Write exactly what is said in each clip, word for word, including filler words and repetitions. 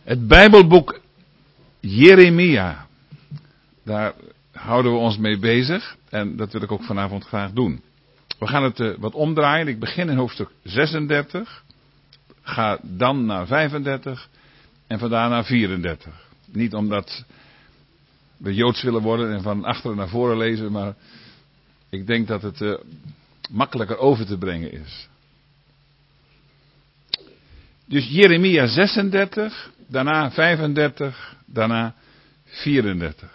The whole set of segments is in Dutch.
Het Bijbelboek Jeremia, daar houden we ons mee bezig en dat wil ik ook vanavond graag doen. We gaan het uh, wat omdraaien. Ik begin in hoofdstuk zesendertig, ga dan naar vijfendertig en vandaar naar vierendertig. Niet omdat we Joods willen worden en van achteren naar voren lezen, maar ik denk dat het uh, makkelijker over te brengen is. Dus Jeremia zesendertig, daarna vijfendertig, daarna vierendertig.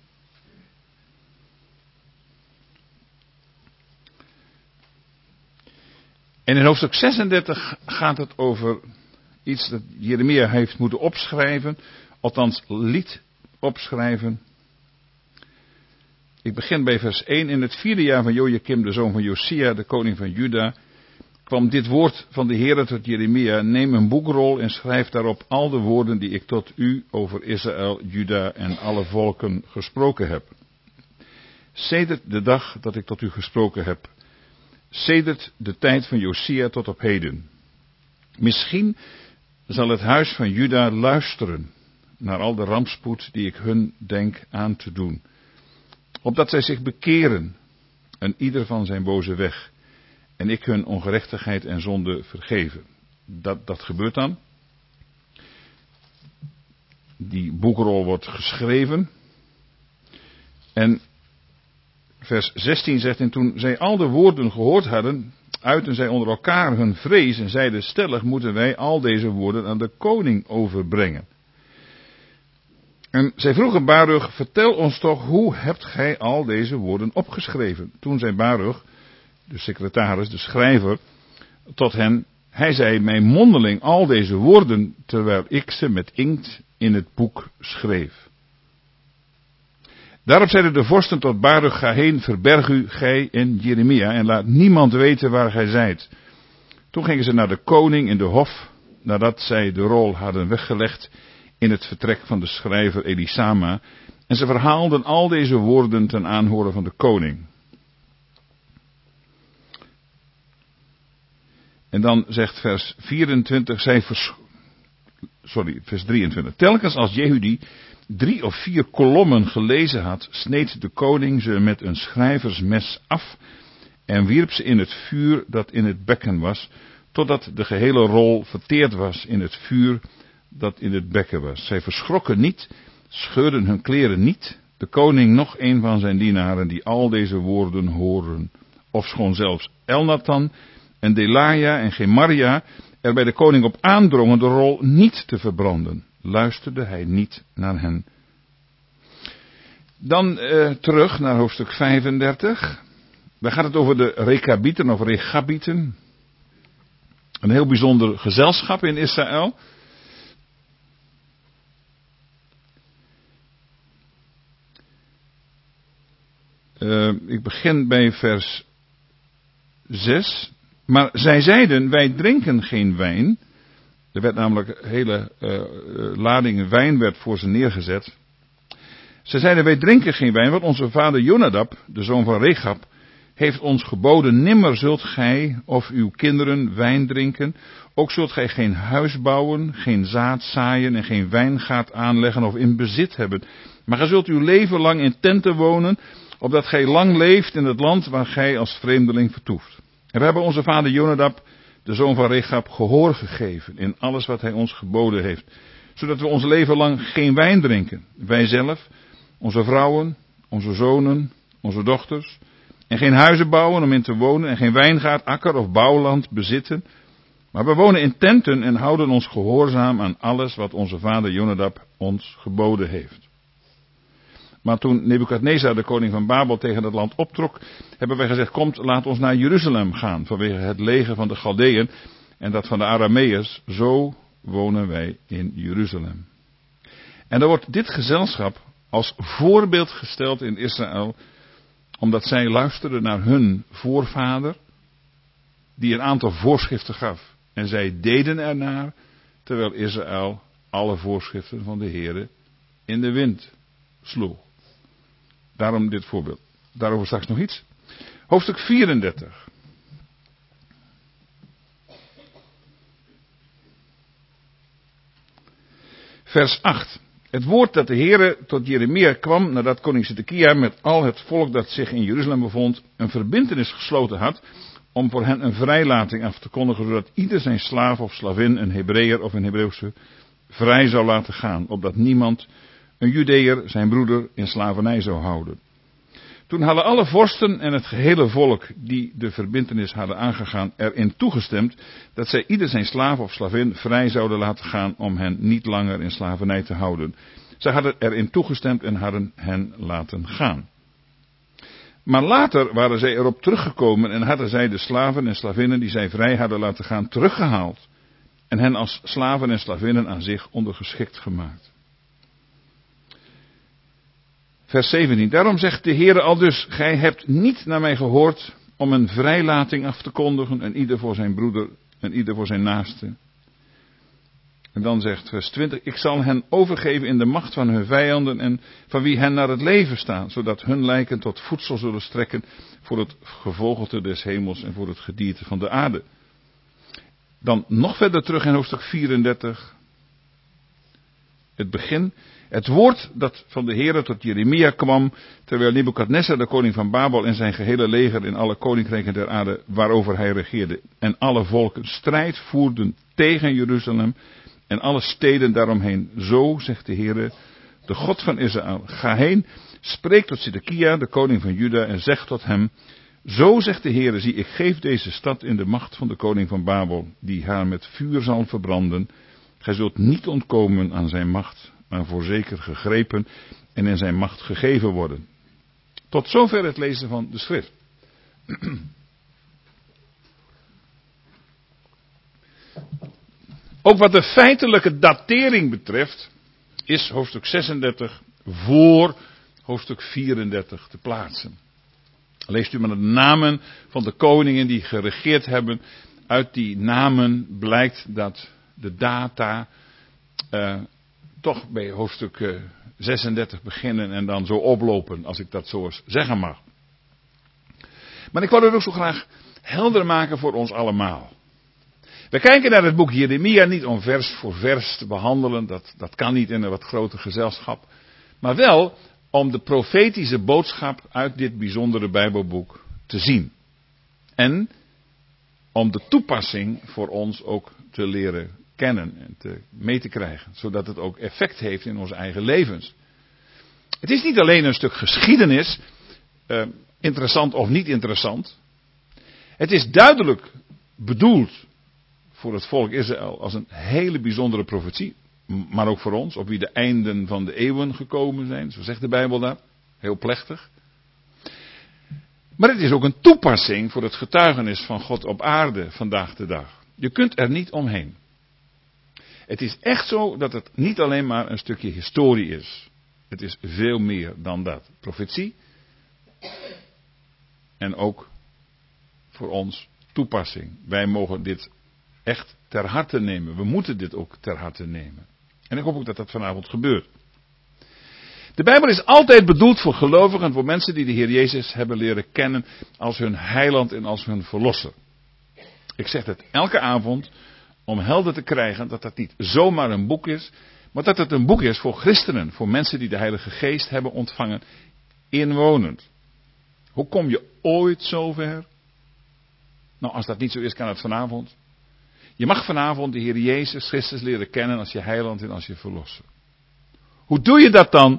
En in hoofdstuk zesendertig gaat het over iets dat Jeremia heeft moeten opschrijven, althans liet opschrijven. Ik begin bij vers één. In het vierde jaar van Jojakim, de zoon van Josia, de koning van Juda, kwam dit woord van de Heere tot Jeremia: neem een boekrol en schrijf daarop al de woorden die ik tot u over Israël, Juda en alle volken gesproken heb. Sedert de dag dat ik tot u gesproken heb, sedert de tijd van Josia tot op heden. Misschien zal het huis van Juda luisteren naar al de rampspoed die ik hun denk aan te doen, opdat zij zich bekeren en ieder van zijn boze weg, en ik hun ongerechtigheid en zonde vergeven. Dat, dat gebeurt dan. Die boekrol wordt geschreven. En vers zestien zegt: en toen zij al de woorden gehoord hadden, uitten zij onder elkaar hun vrees en zeiden: stellig moeten wij al deze woorden aan de koning overbrengen. En zij vroegen Baruch: vertel ons toch, hoe hebt gij al deze woorden opgeschreven? Toen zei Baruch, de secretaris, de schrijver, tot hen: hij zei mij mondeling al deze woorden, terwijl ik ze met inkt in het boek schreef. Daarop zeiden de vorsten tot Baruch: ga heen, verberg u, gij en Jeremia, en laat niemand weten waar gij zijt. Toen gingen ze naar de koning in de hof, nadat zij de rol hadden weggelegd in het vertrek van de schrijver Elisama, en ze verhaalden al deze woorden ten aanhoren van de koning. En dan zegt vers vierentwintig, zij vers, sorry, vers drieëntwintig. Telkens als Jehudi drie of vier kolommen gelezen had, sneed de koning ze met een schrijversmes af en wierp ze in het vuur dat in het bekken was, totdat de gehele rol verteerd was in het vuur dat in het bekken was. Zij verschrokken niet, scheurden hun kleren niet, de koning nog een van zijn dienaren die al deze woorden horen, ofschoon zelfs Elnathan en Delaja en Gemaria er bij de koning op aandrongen de rol niet te verbranden, luisterde hij niet naar hen. Dan uh, terug naar hoofdstuk vijfendertig. Daar gaat het over de Rekabieten of Rechabieten. Een heel bijzonder gezelschap in Israël. Uh, ik begin bij vers zes. Maar zij zeiden: wij drinken geen wijn. Er werd namelijk een hele uh, lading wijn werd voor ze neergezet. Zij zeiden: wij drinken geen wijn, want onze vader Jonadab, de zoon van Rechab, heeft ons geboden: nimmer zult gij of uw kinderen wijn drinken. Ook zult gij geen huis bouwen, geen zaad zaaien en geen wijngaard aanleggen of in bezit hebben. Maar gij zult uw leven lang in tenten wonen, opdat gij lang leeft in het land waar gij als vreemdeling vertoeft. En we hebben onze vader Jonadab, de zoon van Rechab, gehoor gegeven in alles wat hij ons geboden heeft, zodat we ons leven lang geen wijn drinken, wij zelf, onze vrouwen, onze zonen, onze dochters, en geen huizen bouwen om in te wonen, en geen wijngaard, akker of bouwland bezitten, maar we wonen in tenten en houden ons gehoorzaam aan alles wat onze vader Jonadab ons geboden heeft. Maar toen Nebukadnezar, de koning van Babel, tegen het land optrok, hebben wij gezegd: komt, laat ons naar Jeruzalem gaan, vanwege het leger van de Chaldeeën en dat van de Arameërs. Zo wonen wij in Jeruzalem. En dan wordt dit gezelschap als voorbeeld gesteld in Israël, omdat zij luisterden naar hun voorvader, die een aantal voorschriften gaf. En zij deden ernaar, terwijl Israël alle voorschriften van de Heere in de wind sloeg. Daarom dit voorbeeld. Daarover straks nog iets. Hoofdstuk vierendertig. Vers acht. Het woord dat de Heere tot Jeremia kwam nadat koning Zedekia met al het volk dat zich in Jeruzalem bevond een verbintenis gesloten had om voor hen een vrijlating af te kondigen, zodat ieder zijn slaaf of slavin, een Hebreeër of een Hebreeuwse, vrij zou laten gaan, opdat niemand een Judeër zijn broeder in slavernij zou houden. Toen hadden alle vorsten en het gehele volk die de verbintenis hadden aangegaan erin toegestemd dat zij ieder zijn slaaf of slavin vrij zouden laten gaan om hen niet langer in slavernij te houden. Zij hadden erin toegestemd en hadden hen laten gaan. Maar later waren zij erop teruggekomen en hadden zij de slaven en slavinnen die zij vrij hadden laten gaan teruggehaald en hen als slaven en slavinnen aan zich ondergeschikt gemaakt. Vers zeventien. Daarom zegt de Heere aldus, gij hebt niet naar mij gehoord om een vrijlating af te kondigen en ieder voor zijn broeder en ieder voor zijn naaste. En dan zegt vers twintig, ik zal hen overgeven in de macht van hun vijanden en van wie hen naar het leven staan, zodat hun lijken tot voedsel zullen strekken voor het gevogelte des hemels en voor het gedierte van de aarde. Dan nog verder terug in hoofdstuk vierendertig, het begin. Het woord dat van de Heere tot Jeremia kwam, terwijl Nebukadnezar, de koning van Babel, en zijn gehele leger in alle koninkrijken der aarde waarover hij regeerde, en alle volken strijd voerden tegen Jeruzalem en alle steden daaromheen. Zo, zegt de Heere, de God van Israël, ga heen, spreek tot Zedekia, de koning van Juda, en zeg tot hem, zo zegt de Heere, zie, ik geef deze stad in de macht van de koning van Babel, die haar met vuur zal verbranden. Gij zult niet ontkomen aan zijn macht, maar voorzeker gegrepen en in zijn macht gegeven worden. Tot zover het lezen van de schrift. Ook wat de feitelijke datering betreft, is hoofdstuk zesendertig voor hoofdstuk vierendertig te plaatsen. Leest u maar de namen van de koningen die geregeerd hebben. Uit die namen blijkt dat de data uh, toch bij hoofdstuk uh, zesendertig beginnen en dan zo oplopen, als ik dat zo eens zeggen mag. Maar ik wil het ook zo graag helder maken voor ons allemaal. We kijken naar het boek Jeremia niet om vers voor vers te behandelen, dat, dat kan niet in een wat groter gezelschap, maar wel om de profetische boodschap uit dit bijzondere Bijbelboek te zien. En om de toepassing voor ons ook te leren kennen en te, mee te krijgen, zodat het ook effect heeft in onze eigen levens. Het is niet alleen een stuk geschiedenis, eh, interessant of niet interessant. Het is duidelijk bedoeld voor het volk Israël als een hele bijzondere profetie, maar ook voor ons, op wie de einden van de eeuwen gekomen zijn, zo zegt de Bijbel daar, heel plechtig. Maar het is ook een toepassing voor het getuigenis van God op aarde vandaag de dag. Je kunt er niet omheen. Het is echt zo dat het niet alleen maar een stukje historie is. Het is veel meer dan dat. Profetie. En ook voor ons toepassing. Wij mogen dit echt ter harte nemen. We moeten dit ook ter harte nemen. En ik hoop ook dat dat vanavond gebeurt. De Bijbel is altijd bedoeld voor gelovigen, voor mensen die de Heer Jezus hebben leren kennen als hun heiland en als hun verlosser. Ik zeg het elke avond om helder te krijgen dat dat niet zomaar een boek is, maar dat het een boek is voor christenen, voor mensen die de Heilige Geest hebben ontvangen, inwonend. Hoe kom je ooit zover? Nou, als dat niet zo is, kan het vanavond. Je mag vanavond de Heer Jezus Christus leren kennen als je heiland en als je verlosser. Hoe doe je dat dan?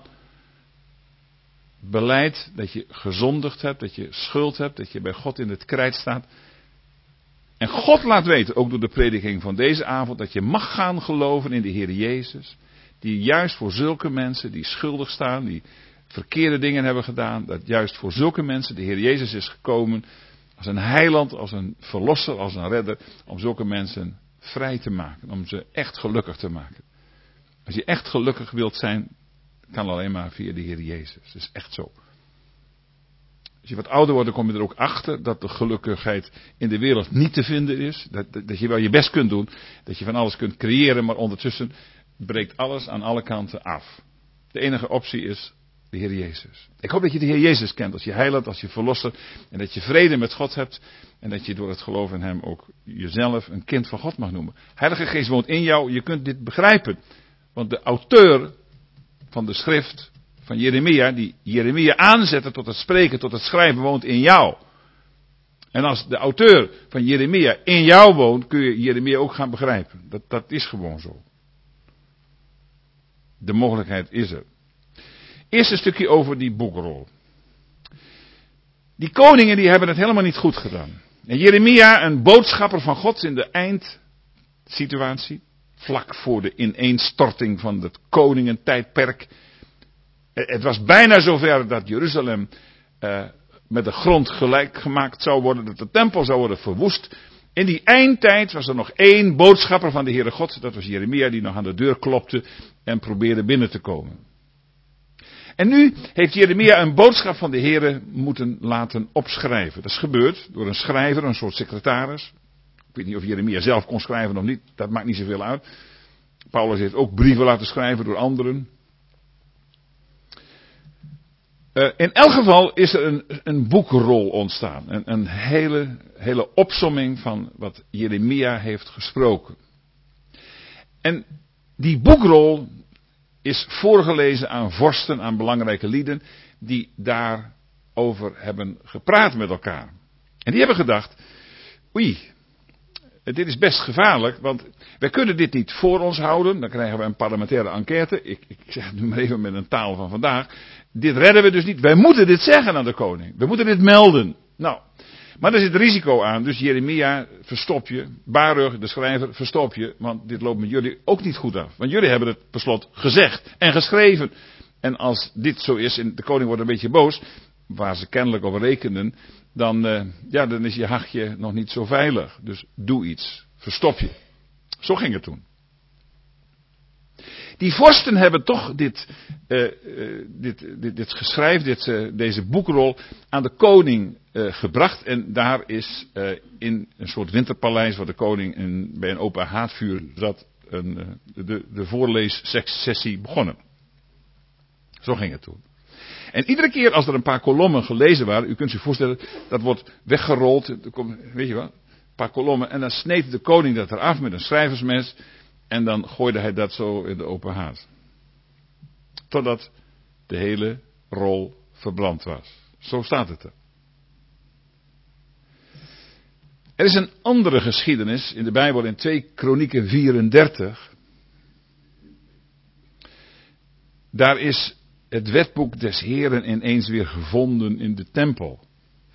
Beleid dat je gezondigd hebt, dat je schuld hebt, dat je bij God in het krijt staat. En God laat weten, ook door de prediking van deze avond, dat je mag gaan geloven in de Heer Jezus. Die juist voor zulke mensen die schuldig staan, die verkeerde dingen hebben gedaan, dat juist voor zulke mensen de Heer Jezus is gekomen als een heiland, als een verlosser, als een redder, om zulke mensen vrij te maken, om ze echt gelukkig te maken. Als je echt gelukkig wilt zijn, kan alleen maar via de Heer Jezus. Dat is echt zo. Als je wat ouder wordt, dan kom je er ook achter dat de gelukkigheid in de wereld niet te vinden is. Dat, dat, dat je wel je best kunt doen, dat je van alles kunt creëren, maar ondertussen breekt alles aan alle kanten af. De enige optie is de Heer Jezus. Ik hoop dat je de Heer Jezus kent als je heiland, als je verlosser, en dat je vrede met God hebt en dat je door het geloof in Hem ook jezelf een kind van God mag noemen. Heilige Geest woont in jou, je kunt dit begrijpen. Want de auteur van de schrift van Jeremia, die Jeremia aanzette tot het spreken, tot het schrijven, woont in jou. En als de auteur van Jeremia in jou woont, kun je Jeremia ook gaan begrijpen. Dat, dat is gewoon zo. De mogelijkheid is er. Eerst een stukje over die boekrol. Die koningen die hebben het helemaal niet goed gedaan. En Jeremia, een boodschapper van God in de eindsituatie, vlak voor de ineenstorting van het koningentijdperk. Het was bijna zover dat Jeruzalem uh, met de grond gelijk gemaakt zou worden, dat de tempel zou worden verwoest. In die eindtijd was er nog één boodschapper van de Heere God, dat was Jeremia, die nog aan de deur klopte en probeerde binnen te komen. En nu heeft Jeremia een boodschap van de Heere moeten laten opschrijven. Dat is gebeurd door een schrijver, een soort secretaris. Ik weet niet of Jeremia zelf kon schrijven of niet, dat maakt niet zoveel uit. Paulus heeft ook brieven laten schrijven door anderen. Uh, in elk geval is er een, een boekrol ontstaan. Een, een hele, hele opsomming van wat Jeremia heeft gesproken. En die boekrol is voorgelezen aan vorsten, aan belangrijke lieden, die daarover hebben gepraat met elkaar. En die hebben gedacht, oei, dit is best gevaarlijk, want wij kunnen dit niet voor ons houden. Dan krijgen we een parlementaire enquête. Ik, ik zeg het nu maar even met een taal van vandaag. Dit redden we dus niet. Wij moeten dit zeggen aan de koning. We moeten dit melden. Nou, maar er zit risico aan. Dus Jeremia, verstop je. Baruch, de schrijver, verstop je. Want dit loopt met jullie ook niet goed af. Want jullie hebben het per slot gezegd en geschreven. En als dit zo is en de koning wordt een beetje boos, waar ze kennelijk op rekenen, dan, uh, ja, dan is je hachje nog niet zo veilig. Dus doe iets. Verstop je. Zo ging het toen. Die vorsten hebben toch dit, uh, uh, dit, dit, dit geschrijf, dit, uh, deze boekrol aan de koning uh, gebracht. En daar is uh, in een soort winterpaleis waar de koning in, bij een open haardvuur zat, een, uh, de, de voorleessessie begonnen. Zo ging het toen. En iedere keer als er een paar kolommen gelezen waren, u kunt zich voorstellen, dat wordt weggerold, er komt, weet je wel, een paar kolommen, en dan sneed de koning dat eraf met een schrijversmes, en dan gooide hij dat zo in de open haard. Totdat de hele rol verbrand was. Zo staat het er. Er is een andere geschiedenis in de Bijbel in twee Kronieken vierendertig. Daar is het wetboek des Heren ineens weer gevonden in de tempel.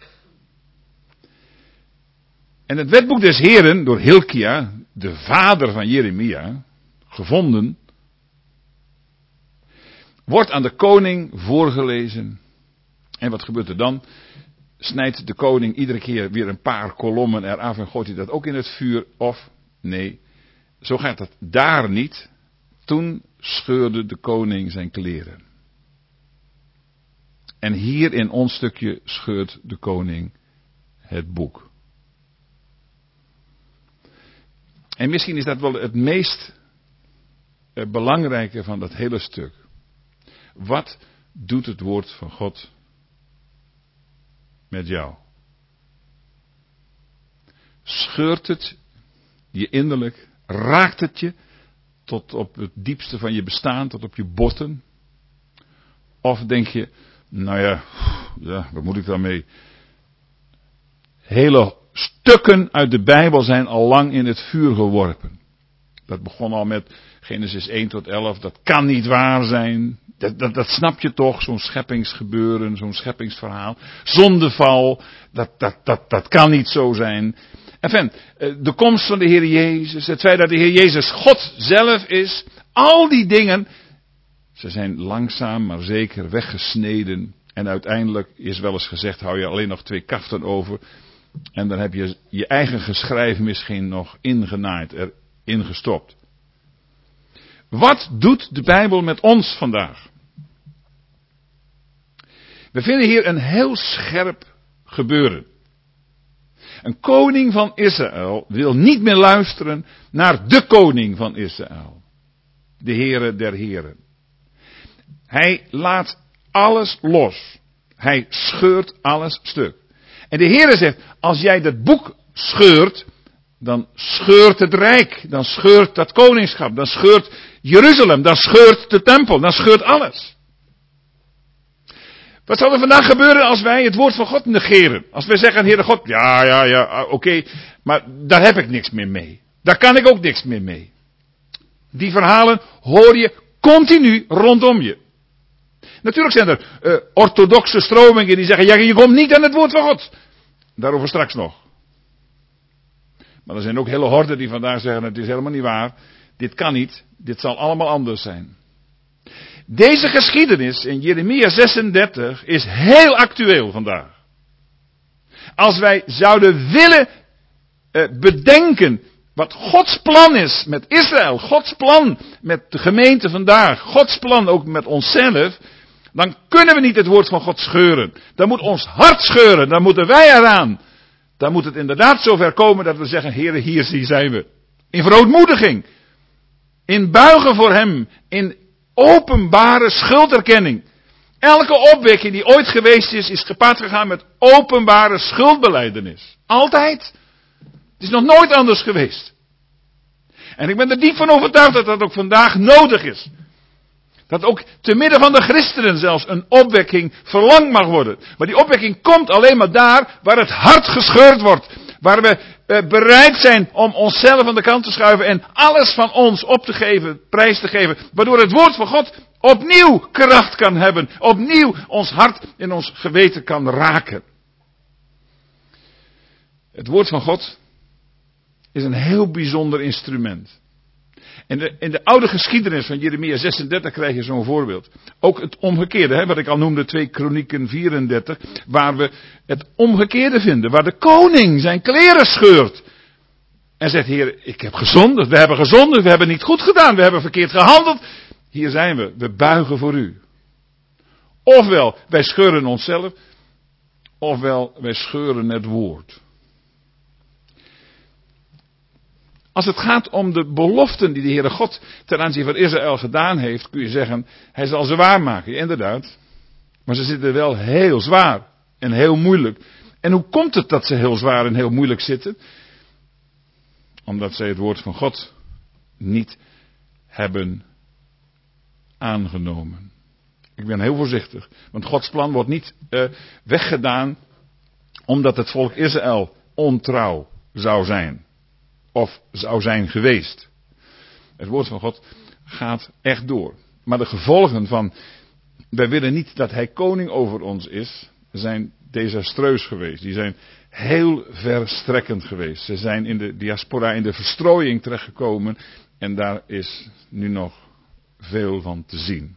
En het wetboek des Heren, door Hilkia, de vader van Jeremia, gevonden, wordt aan de koning voorgelezen. En wat gebeurt er dan? Snijdt de koning iedere keer weer een paar kolommen eraf en gooit hij dat ook in het vuur? Of, nee, zo gaat het daar niet. Toen scheurde de koning zijn kleren. En hier in ons stukje scheurt de koning het boek. En misschien is dat wel het meest eh, belangrijke van dat hele stuk. Wat doet het woord van God met jou? Scheurt het je innerlijk? Raakt het je tot op het diepste van je bestaan, tot op je botten? Of denk je, nou ja, ja, wat moet ik daarmee? Hele stukken uit de Bijbel zijn al lang in het vuur geworpen. Dat begon al met Genesis één tot elf. Dat kan niet waar zijn. Dat, dat, dat snap je toch, zo'n scheppingsgebeuren, zo'n scheppingsverhaal. Zondeval, dat, dat, dat, dat kan niet zo zijn. Enfin, de komst van de Heer Jezus, het feit dat de Heer Jezus God zelf is, al die dingen, ze zijn langzaam maar zeker weggesneden. En uiteindelijk is wel eens gezegd, hou je alleen nog twee kaften over. En dan heb je je eigen geschrijf misschien nog ingenaaid, erin gestopt. Wat doet de Bijbel met ons vandaag? We vinden hier een heel scherp gebeuren. Een koning van Israël wil niet meer luisteren naar de koning van Israël. De Heere der Heren. Hij laat alles los. Hij scheurt alles stuk. En de Heere zegt, als jij dat boek scheurt, dan scheurt het rijk, dan scheurt dat koningschap, dan scheurt Jeruzalem, dan scheurt de tempel, dan scheurt alles. Wat zal er vandaag gebeuren als wij het woord van God negeren? Als wij zeggen, Heere God, ja, ja, ja, oké, okay, maar daar heb ik niks meer mee. Daar kan ik ook niks meer mee. Die verhalen hoor je continu rondom je. Natuurlijk zijn er uh, orthodoxe stromingen die zeggen, ja, je komt niet aan het woord van God. Daarover straks nog. Maar er zijn ook hele horden die vandaag zeggen, het is helemaal niet waar. Dit kan niet, dit zal allemaal anders zijn. Deze geschiedenis in Jeremia zesendertig is heel actueel vandaag. Als wij zouden willen uh, bedenken wat Gods plan is met Israël, Gods plan met de gemeente vandaag, Gods plan ook met onszelf, dan kunnen we niet het woord van God scheuren. Dan moet ons hart scheuren, dan moeten wij eraan. Dan moet het inderdaad zover komen dat we zeggen, Heere, hier zijn we. In verootmoediging, in buigen voor Hem, in openbare schulderkenning. Elke opwekking die ooit geweest is, is gepaard gegaan met openbare schuldbelijdenis. Altijd. Het is nog nooit anders geweest. En ik ben er diep van overtuigd dat dat ook vandaag nodig is. Dat ook te midden van de christenen zelfs een opwekking verlangd mag worden. Maar die opwekking komt alleen maar daar waar het hart gescheurd wordt. Waar we uh, bereid zijn om onszelf aan de kant te schuiven en alles van ons op te geven, prijs te geven. Waardoor het woord van God opnieuw kracht kan hebben. Opnieuw ons hart en ons geweten kan raken. Het woord van God is een heel bijzonder instrument. In de, in de oude geschiedenis van Jeremia zesendertig krijg je zo'n voorbeeld. Ook het omgekeerde, hè, wat ik al noemde, twee Kronieken vierendertig, waar we het omgekeerde vinden. Waar de koning zijn kleren scheurt. En zegt, Heer, ik heb gezondigd, we hebben gezondigd, we hebben niet goed gedaan, we hebben verkeerd gehandeld. Hier zijn we, we buigen voor u. Ofwel, wij scheuren onszelf, ofwel, wij scheuren het woord. Als het gaat om de beloften die de Heere God ten aanzien van Israël gedaan heeft, kun je zeggen, hij zal ze waarmaken. Ja, inderdaad. Maar ze zitten wel heel zwaar en heel moeilijk. En hoe komt het dat ze heel zwaar en heel moeilijk zitten? Omdat zij het woord van God niet hebben aangenomen. Ik ben heel voorzichtig. Want Gods plan wordt niet uh, weggedaan omdat het volk Israël ontrouw zou zijn. Of zou zijn geweest. Het woord van God gaat echt door. Maar de gevolgen van, wij willen niet dat hij koning over ons is, zijn desastreus geweest. Die zijn heel verstrekkend geweest. Ze zijn in de diaspora, in de verstrooiing terechtgekomen. En daar is nu nog veel van te zien.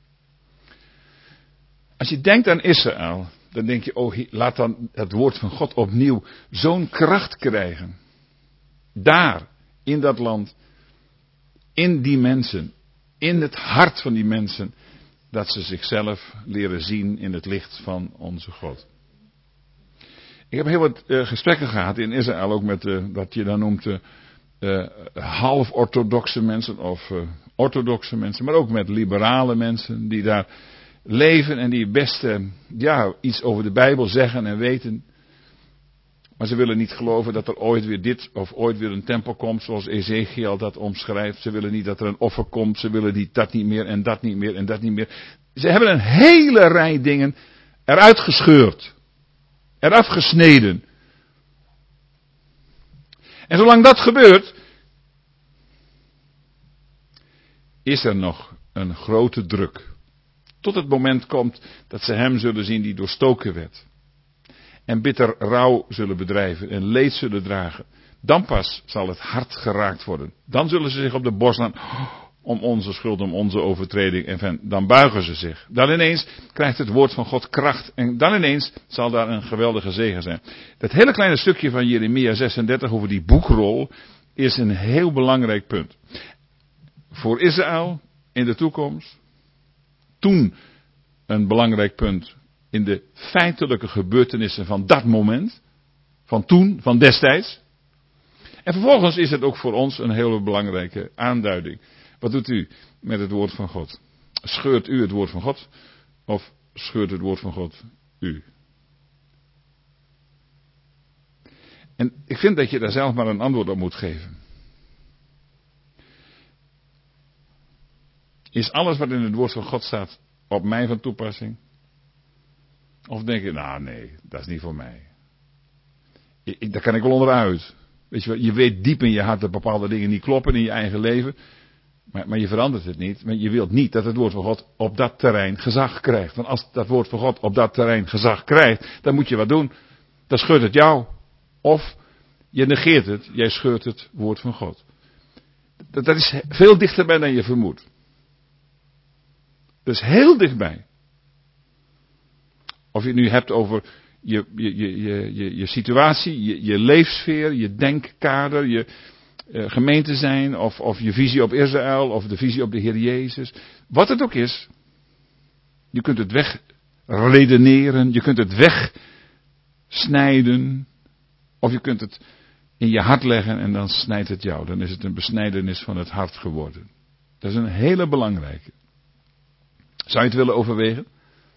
Als je denkt aan Israël, dan denk je, oh, laat dan het woord van God opnieuw zo'n kracht krijgen. Daar, in dat land, in die mensen, in het hart van die mensen, dat ze zichzelf leren zien in het licht van onze God. Ik heb heel wat uh, gesprekken gehad in Israël, ook met uh, wat je dan noemt uh, uh, half-orthodoxe mensen of uh, orthodoxe mensen, maar ook met liberale mensen die daar leven en die best uh, ja, iets over de Bijbel zeggen en weten. Maar ze willen niet geloven dat er ooit weer dit of ooit weer een tempel komt zoals Ezekiel dat omschrijft. Ze willen niet dat er een offer komt. Ze willen niet dat niet meer en dat niet meer en dat niet meer. Ze hebben een hele rij dingen eruit gescheurd. Eraf gesneden. En zolang dat gebeurt, is er nog een grote druk. Tot het moment komt dat ze hem zullen zien die doorstoken werd. En bitter rouw zullen bedrijven en leed zullen dragen. Dan pas zal het hart geraakt worden. Dan zullen ze zich op de borst slaan om onze schuld, om onze overtreding. En dan buigen ze zich. Dan ineens krijgt het woord van God kracht. En dan ineens zal daar een geweldige zegen zijn. Dat hele kleine stukje van Jeremia zesendertig over die boekrol is een heel belangrijk punt. Voor Israël in de toekomst. Toen een belangrijk punt. In de feitelijke gebeurtenissen van dat moment. Van toen, van destijds. En vervolgens is het ook voor ons een hele belangrijke aanduiding. Wat doet u met het woord van God? Scheurt u het woord van God? Of scheurt het woord van God u? En ik vind dat je daar zelf maar een antwoord op moet geven. Is alles wat in het woord van God staat op mij van toepassing? Of denk je, nou nee, dat is niet voor mij. Ik, ik, daar kan ik wel onderuit. Weet je wel, je weet diep in je hart dat bepaalde dingen niet kloppen in je eigen leven. Maar, maar je verandert het niet. Want je wilt niet dat het woord van God op dat terrein gezag krijgt. Want als dat woord van God op dat terrein gezag krijgt, dan moet je wat doen. Dan scheurt het jou. Of je negeert het, jij scheurt het woord van God. Dat, dat is veel dichterbij dan je vermoedt. Dat is heel dichtbij. Of je het nu hebt over je, je, je, je, je situatie, je, je leefsfeer, je denkkader, je uh, gemeente zijn, of, of je visie op Israël, of de visie op de Heer Jezus. Wat het ook is, je kunt het wegredeneren, je kunt het wegsnijden, of je kunt het in je hart leggen en dan snijdt het jou. Dan is het een besnijdenis van het hart geworden. Dat is een hele belangrijke. Zou je het willen overwegen?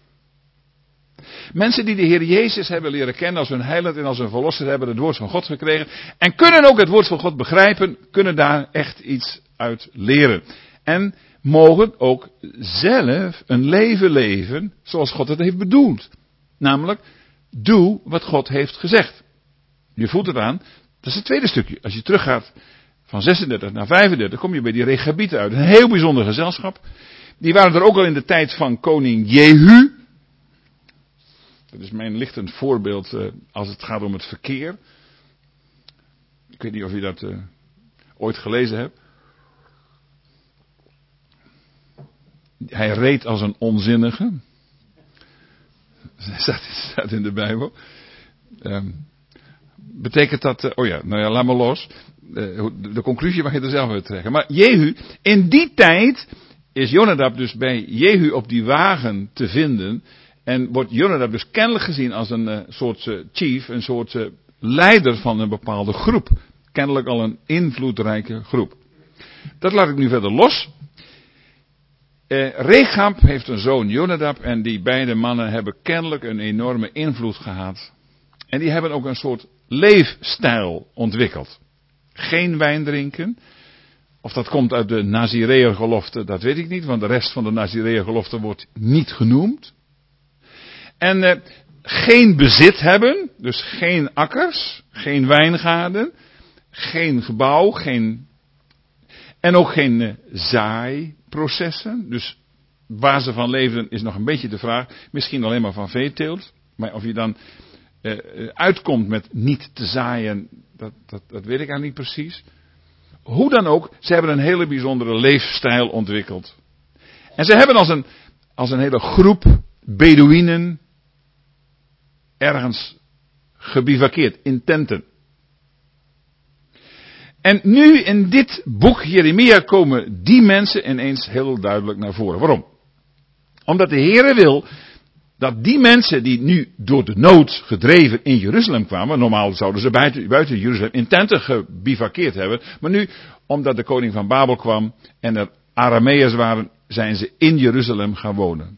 Mensen die de Heer Jezus hebben leren kennen als hun heiland en als hun verlosser hebben het woord van God gekregen. En kunnen ook het woord van God begrijpen, kunnen daar echt iets uit leren. En mogen ook zelf een leven leven zoals God het heeft bedoeld. Namelijk, doe wat God heeft gezegd. Je voelt het aan, dat is het tweede stukje. Als je teruggaat van zesendertig naar vijfendertig, kom je bij die Rechabieten uit. Een heel bijzonder gezelschap. Die waren er ook al in de tijd van koning Jehu. Dat is mijn lichtend voorbeeld uh, als het gaat om het verkeer. Ik weet niet of je dat uh, ooit gelezen hebt. Hij reed als een onzinnige. Dat staat, staat in de Bijbel. Um, betekent dat... Uh, oh ja, nou ja, laat maar los. Uh, de conclusie mag je er zelf uit trekken. Maar Jehu, in die tijd is Jonadab dus bij Jehu op die wagen te vinden. En wordt Jonadab dus kennelijk gezien als een uh, soort uh, chief, een soort uh, leider van een bepaalde groep. Kennelijk al een invloedrijke groep. Dat laat ik nu verder los. Uh, Rechab heeft een zoon Jonadab en die beide mannen hebben kennelijk een enorme invloed gehad. En die hebben ook een soort leefstijl ontwikkeld. Geen wijn drinken. Of dat komt uit de Nazireër gelofte, dat weet ik niet, want de rest van de Nazireër gelofte wordt niet genoemd. En uh, geen bezit hebben, dus geen akkers, geen wijngaarden, geen gebouw, geen, en ook geen uh, zaaiprocessen. Dus waar ze van leefden is nog een beetje de vraag, misschien alleen maar van veeteelt, maar of je dan uh, uitkomt met niet te zaaien, dat, dat, dat weet ik eigenlijk niet precies. Hoe dan ook, ze hebben een hele bijzondere leefstijl ontwikkeld. En ze hebben als een, als een hele groep Bedouinen ergens gebivakkeerd, in tenten. En nu in dit boek Jeremia komen die mensen ineens heel duidelijk naar voren. Waarom? Omdat de Heere wil dat die mensen die nu door de nood gedreven in Jeruzalem kwamen, normaal zouden ze buiten, buiten Jeruzalem in tenten gebivakkeerd hebben, maar nu, omdat de koning van Babel kwam en er Arameërs waren, zijn ze in Jeruzalem gaan wonen.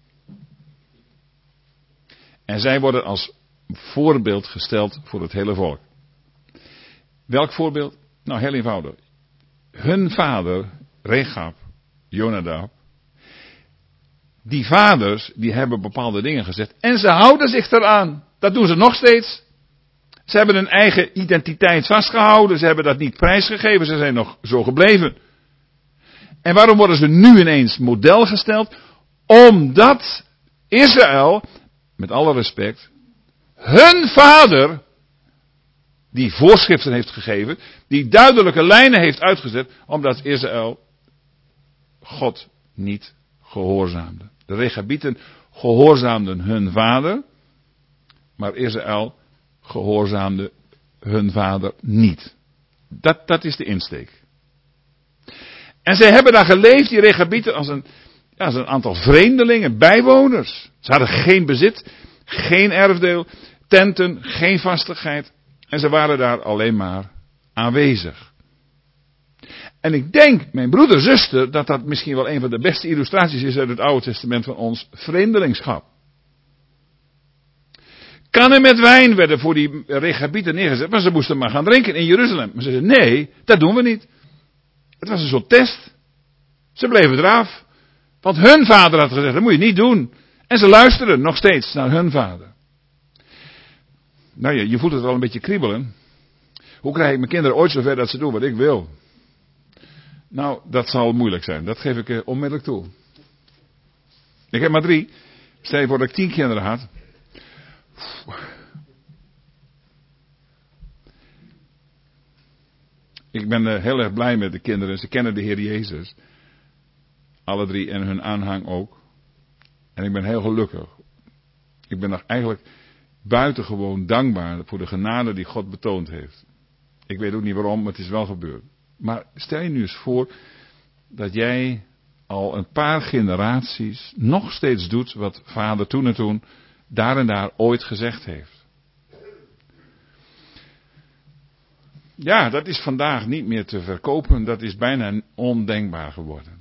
En zij worden als voorbeeld gesteld voor het hele volk. Welk voorbeeld? Nou, heel eenvoudig. Hun vader, Rechab, Jonadab, die vaders, die hebben bepaalde dingen gezegd. En ze houden zich eraan. Dat doen ze nog steeds. Ze hebben hun eigen identiteit vastgehouden. Ze hebben dat niet prijsgegeven. Ze zijn nog zo gebleven. En waarom worden ze nu ineens model gesteld? Omdat Israël, met alle respect, hun vader, die voorschriften heeft gegeven, die duidelijke lijnen heeft uitgezet, omdat Israël God niet gehoorzaamde. De Rechabieten gehoorzaamden hun vader, maar Israël gehoorzaamde hun vader niet. Dat, dat is de insteek. En zij hebben daar geleefd, die Rechabieten, als een, ja, als een aantal vreemdelingen, bijwoners. Ze hadden geen bezit, geen erfdeel, tenten, geen vastigheid. En ze waren daar alleen maar aanwezig. En ik denk, mijn broeder, zuster, dat dat misschien wel een van de beste illustraties is uit het Oude Testament van ons vreemdelingschap. Kannen met wijn werden voor die Rechabieten neergezet, maar ze moesten maar gaan drinken in Jeruzalem. Maar ze zeiden, nee, dat doen we niet. Het was een soort test. Ze bleven eraf. Want hun vader had gezegd, dat moet je niet doen. En ze luisterden nog steeds naar hun vader. Nou ja, je voelt het wel een beetje kriebelen. Hoe krijg ik mijn kinderen ooit zover dat ze doen wat ik wil? Nou, dat zal moeilijk zijn. Dat geef ik uh, onmiddellijk toe. Ik heb maar drie. Stel je voor dat ik tien kinderen had. Ik ben uh, heel erg blij met de kinderen. Ze kennen de Heer Jezus. Alle drie en hun aanhang ook. En ik ben heel gelukkig. Ik ben nog eigenlijk buitengewoon dankbaar voor de genade die God betoond heeft. Ik weet ook niet waarom, maar het is wel gebeurd. Maar stel je nu eens voor dat jij al een paar generaties nog steeds doet wat vader toen en toen daar en daar ooit gezegd heeft. Ja, dat is vandaag niet meer te verkopen. Dat is bijna ondenkbaar geworden.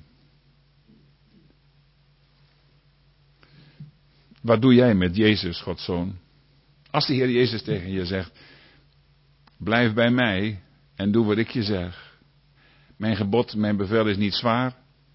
Wat doe jij met Jezus, Gods Zoon? Als de Heer Jezus tegen je zegt, blijf bij mij en doe wat ik je zeg. Mijn gebod, mijn bevel is niet zwaar.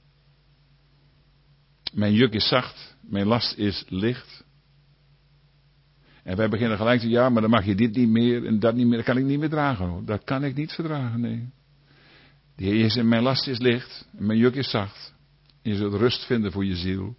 Mijn juk is zacht, mijn last is licht. En wij beginnen gelijk te ja, maar dan mag je dit niet meer en dat niet meer. Dat kan ik niet meer dragen hoor. Dat kan ik niet verdragen, nee. De Heer Jezus, mijn last is licht en mijn juk is zacht. Je zult rust vinden voor je ziel.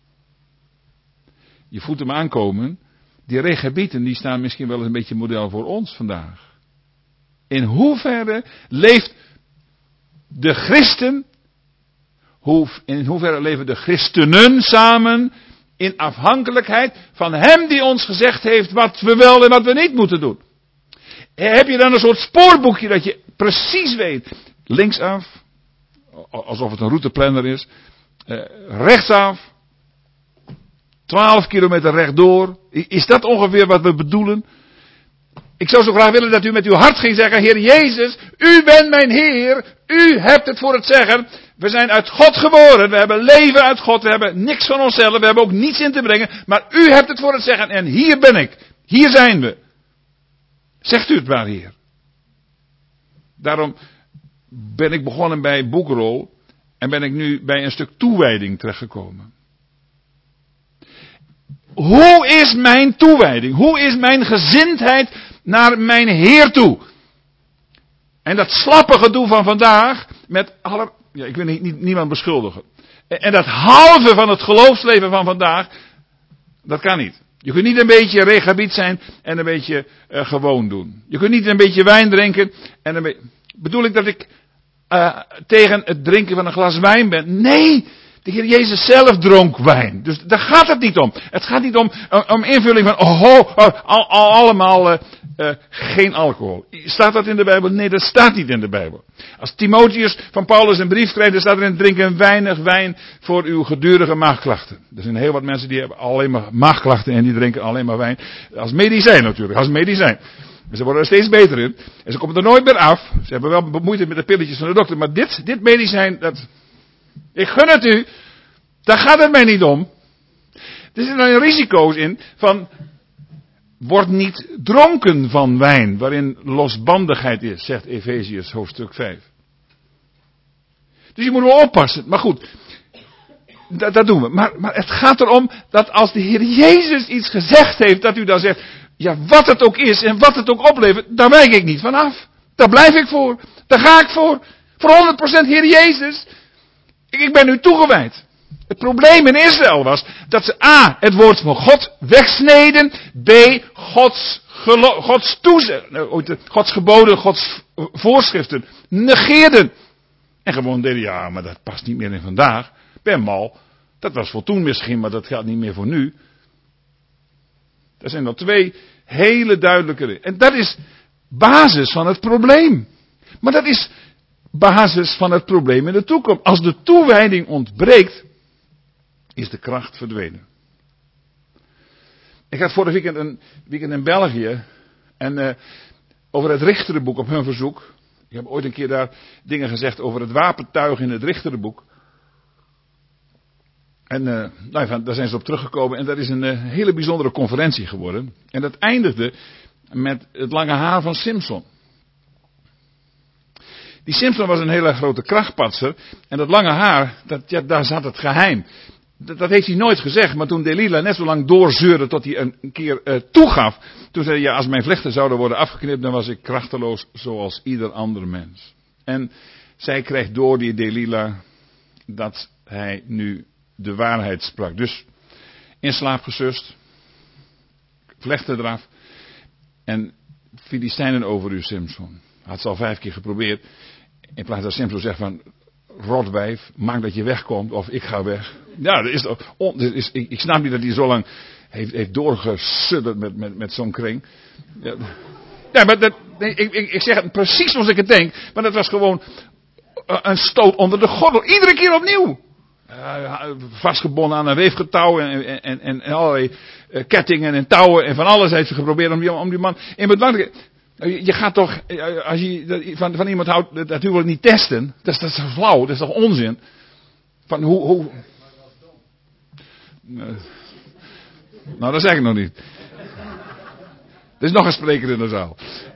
Je voelt hem aankomen. Die Rechabieten die staan misschien wel eens een beetje model voor ons vandaag. In hoeverre leeft de christen, in hoeverre leven de christenen samen in afhankelijkheid van hem die ons gezegd heeft wat we wel en wat we niet moeten doen. Heb je dan een soort spoorboekje dat je precies weet, linksaf, alsof het een routeplanner is, eh, rechtsaf, twaalf kilometer rechtdoor. Is dat ongeveer wat we bedoelen? Ik zou zo graag willen dat u met uw hart ging zeggen, Heer Jezus, u bent mijn Heer, u hebt het voor het zeggen. We zijn uit God geboren, we hebben leven uit God, we hebben niks van onszelf, we hebben ook niets in te brengen, maar u hebt het voor het zeggen en hier ben ik, hier zijn we. Zegt u het maar, Heer. Daarom ben ik begonnen bij boekrol en ben ik nu bij een stuk toewijding terechtgekomen. Hoe is mijn toewijding? Hoe is mijn gezindheid naar mijn Heer toe? En dat slappe gedoe van vandaag, met alle, ja, ik wil niet, niet, niemand beschuldigen. En, en dat halve van het geloofsleven van vandaag, dat kan niet. Je kunt niet een beetje rechabiet zijn en een beetje uh, gewoon doen. Je kunt niet een beetje wijn drinken en een beetje... Bedoel ik dat ik uh, tegen het drinken van een glas wijn ben? Nee! De Heer Jezus zelf dronk wijn. Dus daar gaat het niet om. Het gaat niet om, om, om invulling van, oh, oh, al, al, allemaal uh, uh, geen alcohol. Staat dat in de Bijbel? Nee, dat staat niet in de Bijbel. Als Timotheus van Paulus een brief krijgt, dan staat erin, drinken weinig wijn voor uw gedurige maagklachten. Er zijn heel wat mensen die hebben alleen maar maagklachten en die drinken alleen maar wijn. Als medicijn natuurlijk, als medicijn. En ze worden er steeds beter in. En ze komen er nooit meer af. Ze hebben wel bemoeite met de pilletjes van de dokter, maar dit, dit medicijn, dat... Ik gun het u. Daar gaat het mij niet om. Er zitten risico's in van... Word niet dronken van wijn waarin losbandigheid is, zegt Efeziërs hoofdstuk vijf. Dus je moet wel oppassen. Maar goed, dat, dat doen we. Maar, maar het gaat erom dat als de Heer Jezus iets gezegd heeft, dat u dan zegt... Ja, wat het ook is en wat het ook oplevert, daar wijk ik niet van af. Daar blijf ik voor. Daar ga ik voor. Voor honderd procent Heer Jezus. Ik ben u toegewijd. Het probleem in Israël was dat ze a. het woord van God wegsneden. B. Gods, gelo- Gods toezeggingen, Gods geboden, Gods voorschriften negeerden. En gewoon deden, ja, maar dat past niet meer in vandaag. Ben mal. Dat was voor toen misschien, maar dat geldt niet meer voor nu. Er zijn nog twee hele duidelijke. En dat is basis van het probleem. Maar dat is basis van het probleem in de toekomst. Als de toewijding ontbreekt, is de kracht verdwenen. Ik had vorig weekend een weekend in België. En uh, over het Richterenboek op hun verzoek. Ik heb ooit een keer daar dingen gezegd over het wapentuig in het Richterenboek. En uh, nou ja, daar zijn ze op teruggekomen en dat is een uh, hele bijzondere conferentie geworden. En dat eindigde met het lange haar van Simson. Die Simson was een hele grote krachtpatser. En dat lange haar, dat, ja, daar zat het geheim. Dat, dat heeft hij nooit gezegd. Maar toen Delila net zo lang doorzeurde tot hij een, een keer uh, toegaf. Toen zei hij, ja, als mijn vlechten zouden worden afgeknipt, dan was ik krachteloos zoals ieder ander mens. En zij kreeg door, die Delila, dat hij nu de waarheid sprak. Dus in slaap gesust. Vlechten eraf. En Filistijnen over u, Simson. Had ze al vijf keer geprobeerd. In plaats dat Simson zegt van, rotwijf, maak dat je wegkomt of ik ga weg. Ja, dat is, on, dat is, ik, ik snap niet dat hij zo lang heeft, heeft doorgesudderd met, met, met zo'n kring. Ja, ja maar dat, ik, ik, ik zeg het precies zoals ik het denk. Maar dat was gewoon een stoot onder de gordel. Iedere keer opnieuw. Uh, vastgebonden aan een weefgetouw en, en, en, en allerlei uh, kettingen en touwen en van alles heeft ze geprobeerd om die, om die man in bedwang te krijgen. Je gaat toch, als je van, van iemand houdt, dat huwelijk niet testen. Dat is, dat is toch flauw, dat is toch onzin. Van hoe, hoe... Uh, nou, dat zeg ik nog niet. Er is nog een spreker in de zaal.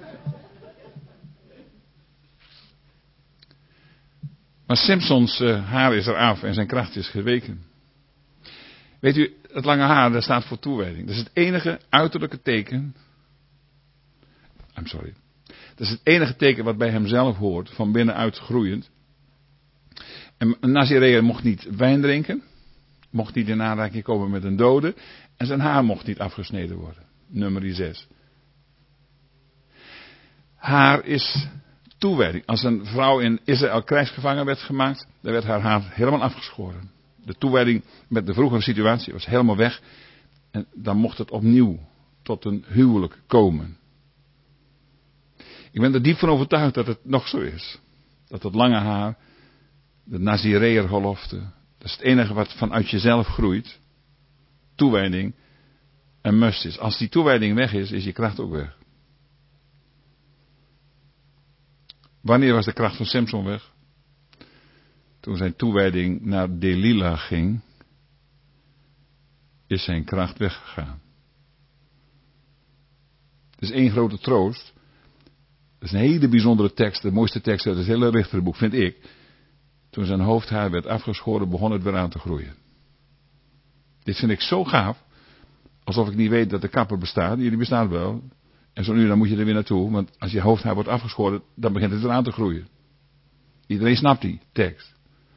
Maar Simsons uh, haar is eraf en zijn kracht is geweken. Weet u, het lange haar, dat staat voor toewijding. Dat is het enige uiterlijke teken. I'm sorry. Dat is het enige teken wat bij hemzelf hoort, van binnenuit groeiend. En Nazireër mocht niet wijn drinken. Mocht niet in aanraking komen met een dode. En zijn haar mocht niet afgesneden worden. Nummer zes. Haar is toewijding. Als een vrouw in Israël krijgsgevangen werd gemaakt, dan werd haar haar helemaal afgeschoren. De toewijding met de vroegere situatie was helemaal weg. En dan mocht het opnieuw tot een huwelijk komen. Ik ben er diep van overtuigd dat het nog zo is. Dat het lange haar, de Nazireër-gelofte, dat is het enige wat vanuit jezelf groeit. Toewijding een must is. Als die toewijding weg is, is je kracht ook weg. Wanneer was de kracht van Simson weg? Toen zijn toewijding naar Delila ging, is zijn kracht weggegaan. Het is één grote troost. Dat is een hele bijzondere tekst, de mooiste tekst uit het hele Richterboek, vind ik. Toen zijn hoofdhaar werd afgeschoren, begon het weer aan te groeien. Dit vind ik zo gaaf, alsof ik niet weet dat de kapper bestaat. Jullie bestaat wel. En zo nu, dan moet je er weer naartoe, want als je hoofdhaar wordt afgeschoren, dan begint het weer aan te groeien. Iedereen snapt die tekst.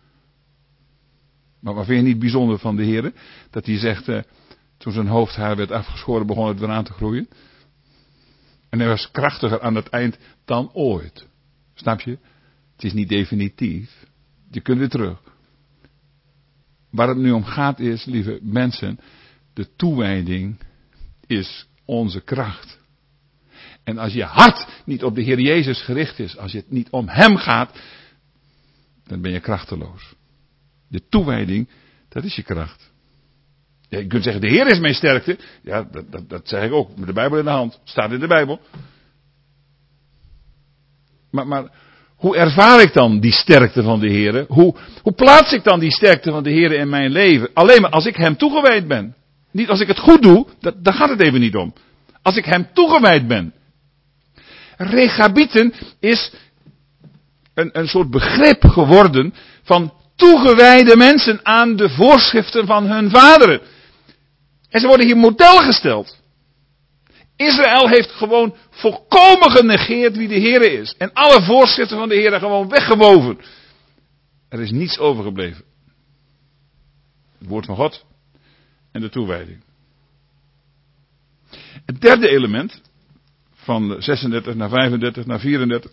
Maar wat vind je niet bijzonder van de Heer? Dat hij zegt, eh, toen zijn hoofdhaar werd afgeschoren, begon het weer aan te groeien. En hij was krachtiger aan het eind dan ooit. Snap je? Het is niet definitief. Je kunt weer terug. Waar het nu om gaat is, lieve mensen, de toewijding is onze kracht. En als je hart niet op de Heer Jezus gericht is, als het niet om Hem gaat, dan ben je krachteloos. De toewijding, dat is je kracht. Ja, je kunt zeggen, de Heer is mijn sterkte. Ja, dat, dat, dat zeg ik ook, met de Bijbel in de hand. Staat in de Bijbel. Maar, maar hoe ervaar ik dan die sterkte van de Heer? Hoe, hoe plaats ik dan die sterkte van de Heer in mijn leven? Alleen maar als ik Hem toegewijd ben. Niet als ik het goed doe, dat, daar gaat het even niet om. Als ik Hem toegewijd ben. Rechabieten is een, een soort begrip geworden van toegewijde mensen aan de voorschriften van hun vaderen. En ze worden hier model gesteld. Israël heeft gewoon volkomen genegeerd wie de Heer is. En alle voorschriften van de Heer gewoon weggewoven. Er is niets overgebleven. Het woord van God en de toewijding. Het derde element, van zesendertig naar vijfendertig naar vierendertig.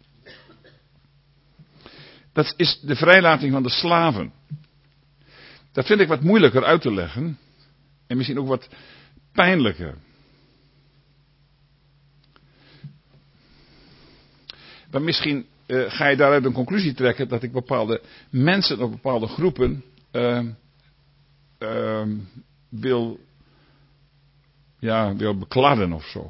Dat is de vrijlating van de slaven. Dat vind ik wat moeilijker uit te leggen. En misschien ook wat pijnlijker. Maar misschien uh, ga je daaruit een conclusie trekken dat ik bepaalde mensen of bepaalde groepen uh, uh, wil, ja, wil bekladden of zo.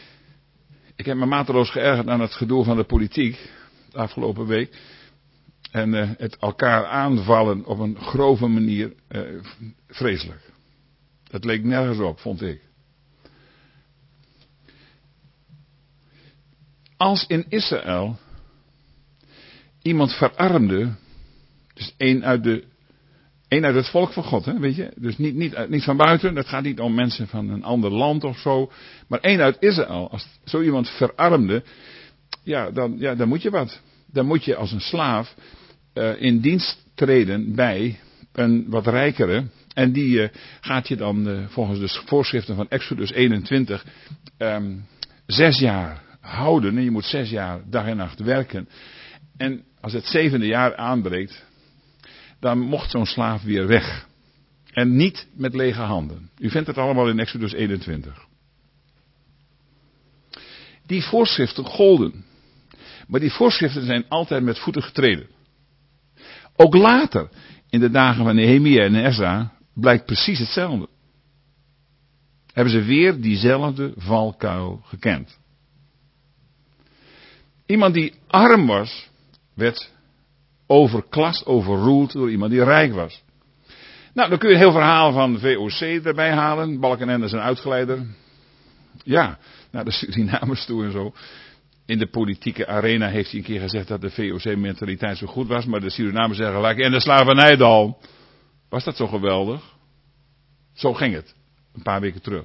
Ik heb me mateloos geërgerd aan het gedoe van de politiek de afgelopen week. En uh, het elkaar aanvallen op een grove manier, uh, vreselijk. Dat leek nergens op, vond ik. Als in Israël iemand verarmde, dus één uit, de, één uit het volk van God, hè, weet je, dus niet, niet, niet van buiten, dat gaat niet om mensen van een ander land of zo, maar één uit Israël, als zo iemand verarmde, ja, dan, ja, dan moet je wat. Dan moet je als een slaaf uh, in dienst treden bij een wat rijkere. En die uh, gaat je dan uh, volgens de voorschriften van Exodus eenentwintig um, zes jaar houden. En je moet zes jaar dag en nacht werken. En als het zevende jaar aanbreekt, dan mocht zo'n slaaf weer weg. En niet met lege handen. U vindt het allemaal in Exodus eenentwintig. Die voorschriften golden. Maar die voorschriften zijn altijd met voeten getreden. Ook later, in de dagen van Nehemia en Ezra, blijkt precies hetzelfde. Hebben ze weer diezelfde valkuil gekend. Iemand die arm was, werd overklast, overroeld door iemand die rijk was. Nou, dan kun je een heel verhaal van de V O C erbij halen. Balkenende is een uitgeleider. Ja, naar de Surinamers toe en zo. In de politieke arena heeft hij een keer gezegd dat de V O C-mentaliteit zo goed was. Maar de Surinamers zeggen gelijk, en de slavernijdal. Was dat zo geweldig? Zo ging het. Een paar weken terug.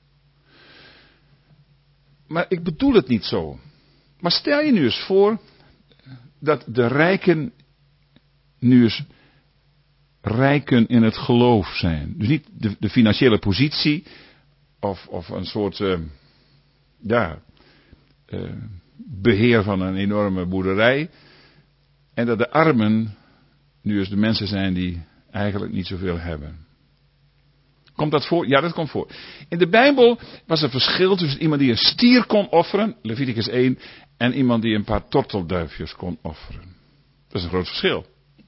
Maar ik bedoel het niet zo. Maar stel je nu eens voor dat de rijken nu eens rijken in het geloof zijn. Dus niet de, de financiële positie of, of een soort uh, ja, uh, beheer van een enorme boerderij. En dat de armen nu eens de mensen zijn die eigenlijk niet zoveel hebben. Komt dat voor? Ja, dat komt voor. In de Bijbel was er verschil tussen iemand die een stier kon offeren, Leviticus één, en iemand die een paar tortelduifjes kon offeren. Dat is een groot verschil.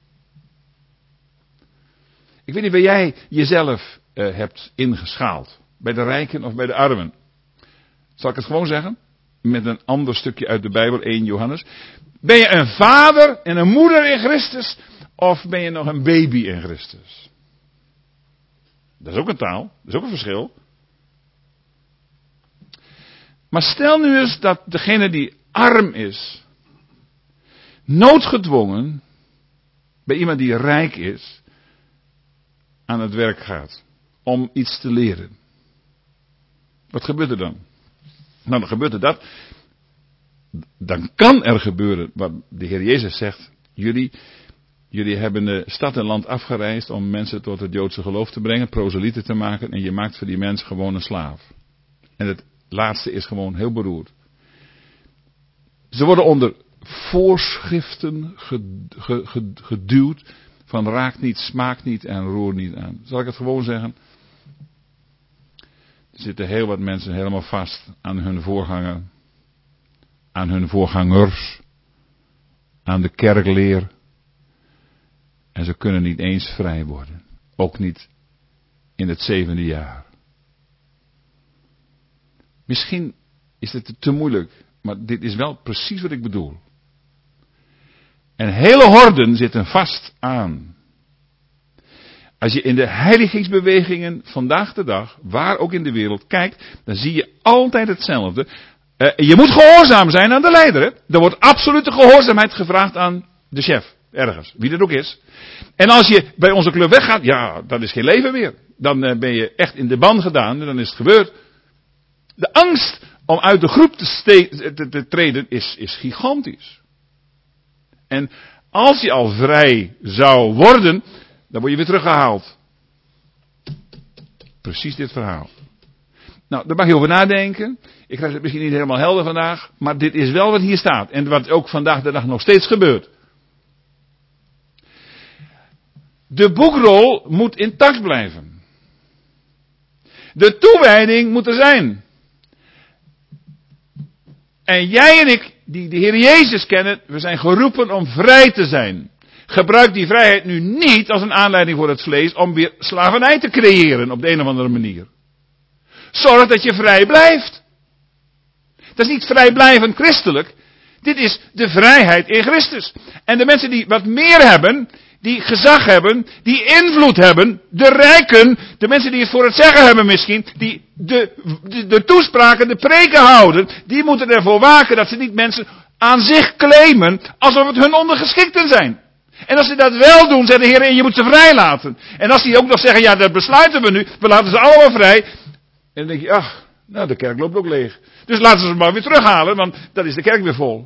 Ik weet niet waar jij jezelf uh, hebt ingeschaald. Bij de rijken of bij de armen. Zal ik het gewoon zeggen? Met een ander stukje uit de Bijbel, één Johannes. Ben je een vader en een moeder in Christus? Of ben je nog een baby in Christus? Dat is ook een taal. Dat is ook een verschil. Maar stel nu eens dat degene die arm is, noodgedwongen, bij iemand die rijk is, aan het werk gaat. Om iets te leren. Wat gebeurt er dan? Nou, dan gebeurt er dat. Dan kan er gebeuren wat de Heer Jezus zegt. Jullie, jullie hebben de stad en land afgereisd om mensen tot het Joodse geloof te brengen, proselieten te maken. En je maakt voor die mens gewoon een slaaf. En het laatste is gewoon heel beroerd. Ze worden onder voorschriften geduwd. Van raak niet, smaak niet en roer niet aan. Zal ik het gewoon zeggen? Er zitten heel wat mensen helemaal vast aan hun voorganger. Aan hun voorgangers. Aan de kerkleer. En ze kunnen niet eens vrij worden. Ook niet in het zevende jaar. Misschien is het te moeilijk. Maar dit is wel precies wat ik bedoel. En hele horden zitten vast aan. Als je in de heiligingsbewegingen vandaag de dag, waar ook in de wereld, kijkt, dan zie je altijd hetzelfde. Uh, je moet gehoorzaam zijn aan de leider. Hè? Er wordt absolute gehoorzaamheid gevraagd aan de chef, ergens, wie dat ook is. En als je bij onze club weggaat, ja, dan is geen leven meer. Dan uh, ben je echt in de ban gedaan en dan is het gebeurd. De angst om uit de groep te, ste- te, te treden is, is gigantisch. En als je al vrij zou worden, dan word je weer teruggehaald. Precies dit verhaal. Nou, daar mag je over nadenken. Ik krijg het misschien niet helemaal helder vandaag, maar dit is wel wat hier staat. En wat ook vandaag de dag nog steeds gebeurt. De boekrol moet intact blijven. De toewijding moet er zijn. En jij en ik, die de Heer Jezus kennen, we zijn geroepen om vrij te zijn. Gebruik die vrijheid nu niet als een aanleiding voor het vlees om weer slavernij te creëren op de een of andere manier. Zorg dat je vrij blijft. Dat is niet vrijblijvend christelijk. Dit is de vrijheid in Christus. En de mensen die wat meer hebben, die gezag hebben, die invloed hebben, de rijken, de mensen die het voor het zeggen hebben misschien, die de, de, de toespraken, de preken houden, die moeten ervoor waken dat ze niet mensen aan zich claimen alsof het hun ondergeschikten zijn. En als ze dat wel doen, zegt de Heer, en je moet ze vrijlaten. En als die ook nog zeggen, ja, dat besluiten we nu, we laten ze allemaal vrij. En dan denk je, ach, nou, de kerk loopt ook leeg. Dus laten ze ze maar weer terughalen, want dan is de kerk weer vol.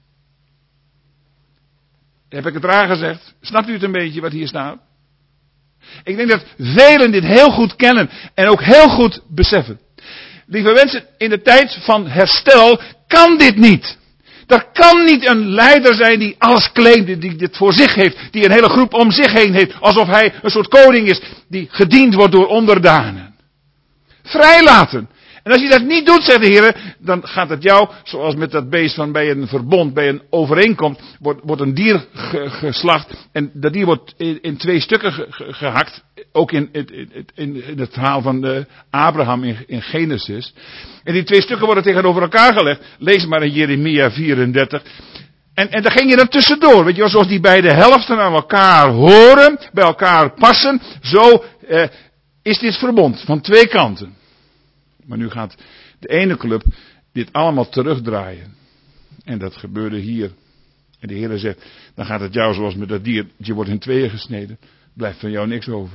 Heb ik het raar gezegd? Snapt u het een beetje wat hier staat? Ik denk dat velen dit heel goed kennen en ook heel goed beseffen. Lieve mensen, in de tijd van herstel kan dit niet. Er kan niet een leider zijn die alles claimt, die dit voor zich heeft, die een hele groep om zich heen heeft, alsof hij een soort koning is, die gediend wordt door onderdanen. Vrijlaten. En als je dat niet doet, zegt de Heer, dan gaat het jou, zoals met dat beest van bij een verbond, bij een overeenkomst, wordt, wordt een dier ge, geslacht. En dat dier wordt in, in twee stukken ge, ge, gehakt. Ook in, in, in, in het verhaal van de Abraham in, in Genesis. En die twee stukken worden tegenover elkaar gelegd. Lees maar in Jeremia vierendertig. En, en daar ging je dan tussendoor. Weet je wel, zoals die beide helften aan elkaar horen, bij elkaar passen. Zo eh, is dit verbond van twee kanten. Maar nu gaat de ene club dit allemaal terugdraaien. En dat gebeurde hier. En de Heer zegt, dan gaat het jou zoals met dat dier. Je wordt in tweeën gesneden. Blijft van jou niks over.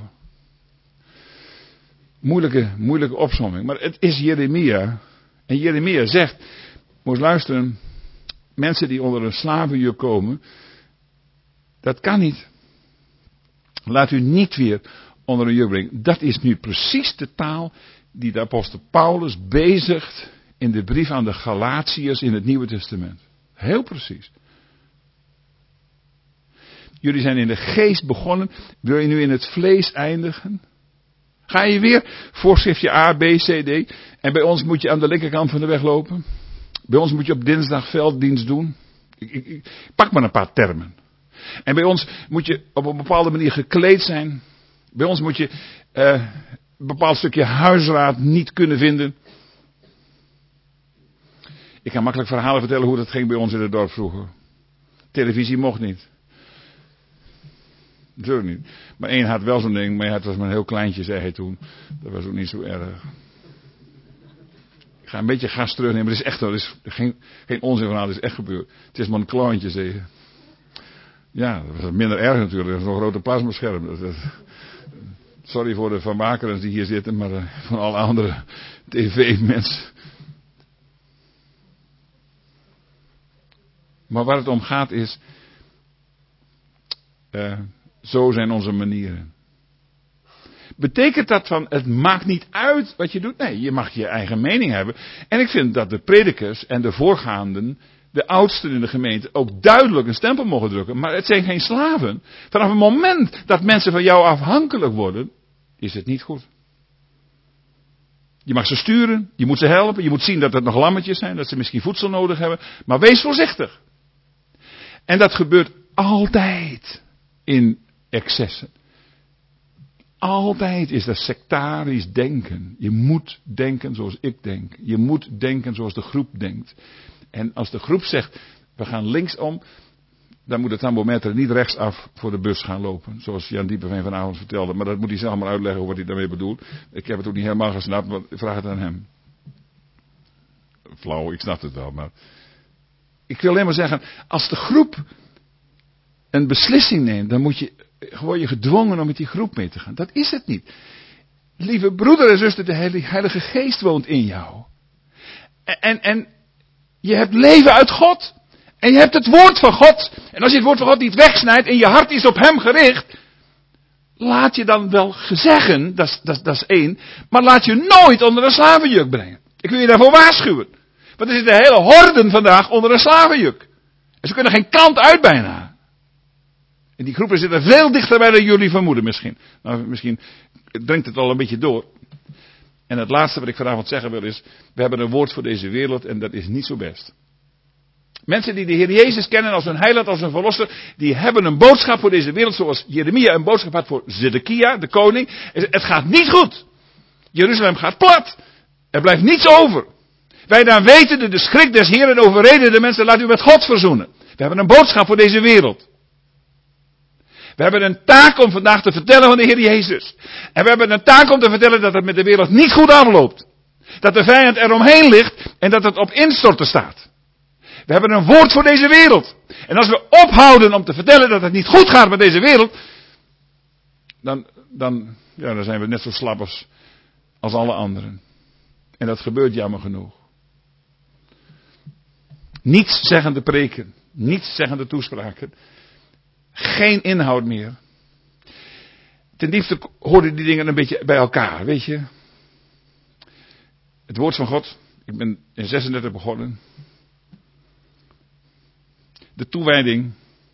Moeilijke, moeilijke opsomming. Maar het is Jeremia. En Jeremia zegt, moet luisteren. Mensen die onder een slavenjuk komen. Dat kan niet. Laat u niet weer onder een juk brengen. Dat is nu precies de taal die de apostel Paulus bezigt in de brief aan de Galatiërs in het Nieuwe Testament. Heel precies. Jullie zijn in de geest begonnen. Wil je nu in het vlees eindigen? Ga je weer voorschriftje A, B, C, D. En bij ons moet je aan de linkerkant van de weg lopen. Bij ons moet je op dinsdag velddienst doen. Ik, ik, ik pak maar een paar termen. En bij ons moet je op een bepaalde manier gekleed zijn. Bij ons moet je uh, een bepaald stukje huisraad niet kunnen vinden. Ik kan makkelijk verhalen vertellen hoe dat ging bij ons in het dorp vroeger. Televisie mocht niet. Natuurlijk niet. Maar één had wel zo'n ding, maar het was maar een heel kleintje, zei hij toen. Dat was ook niet zo erg. Ik ga een beetje gas terugnemen, maar het is echt, er is geen, geen onzin verhaal, het is echt gebeurd. Het is maar een kloontje, zei je. Ja, dat was minder erg natuurlijk, dat is nog een grote plasmascherm. Dat, dat, sorry voor de vermakers die hier zitten, maar uh, van alle andere tv-mensen. Maar waar het om gaat is, uh, zo zijn onze manieren. Betekent dat van, het maakt niet uit wat je doet? Nee, je mag je eigen mening hebben. En ik vind dat de predikers en de voorgaanden, de oudsten in de gemeente, ook duidelijk een stempel mogen drukken. Maar het zijn geen slaven. Vanaf het moment dat mensen van jou afhankelijk worden, is het niet goed. Je mag ze sturen, je moet ze helpen, je moet zien dat het nog lammetjes zijn, dat ze misschien voedsel nodig hebben. Maar wees voorzichtig. En dat gebeurt altijd in excessen. Altijd is dat sectarisch denken. Je moet denken zoals ik denk. Je moet denken zoals de groep denkt. En als de groep zegt, we gaan linksom, dan moet het thermometer niet rechtsaf voor de bus gaan lopen. Zoals Jan Diepenveen vanavond vertelde. Maar dat moet hij zelf maar uitleggen wat hij daarmee bedoelt. Ik heb het ook niet helemaal gesnapt, maar ik vraag het aan hem. Flauw, ik snap het wel, maar ik wil alleen maar zeggen, als de groep een beslissing neemt, dan moet je, word je gedwongen om met die groep mee te gaan. Dat is het niet. Lieve broeder en zuster, de Heilige Geest woont in jou. En, en, en je hebt leven uit God. En je hebt het woord van God. En als je het woord van God niet wegsnijdt en je hart is op hem gericht, laat je dan wel gezeggen, dat is, dat, dat is één, maar laat je nooit onder een slavenjuk brengen. Ik wil je daarvoor waarschuwen. Want er zitten hele horden vandaag onder een slavenjuk. En ze kunnen geen kant uit bijna. En die groepen zitten veel dichterbij dan jullie vermoeden misschien. Nou, misschien dringt het al een beetje door. En het laatste wat ik vanavond zeggen wil is, we hebben een woord voor deze wereld en dat is niet zo best. Mensen die de Heer Jezus kennen als hun heiland, als hun verlosser, die hebben een boodschap voor deze wereld zoals Jeremia een boodschap had voor Zedekia, de koning. Het gaat niet goed. Jeruzalem gaat plat. Er blijft niets over. Wij dan wetende de schrik des Heeren overreden de mensen, laat u met God verzoenen. We hebben een boodschap voor deze wereld. We hebben een taak om vandaag te vertellen van de Heer Jezus. En we hebben een taak om te vertellen dat het met de wereld niet goed afloopt. Dat de vijand eromheen ligt en dat het op instorten staat. We hebben een woord voor deze wereld. En als we ophouden om te vertellen dat het niet goed gaat met deze wereld, dan, dan, ja, dan zijn we net zo slap als, als alle anderen. En dat gebeurt jammer genoeg. Niets zeggende preken, niets zeggende toespraken, geen inhoud meer. Ten diepste hoorden die dingen een beetje bij elkaar, weet je. Het woord van God, ik ben in zesendertig begonnen. De toewijding,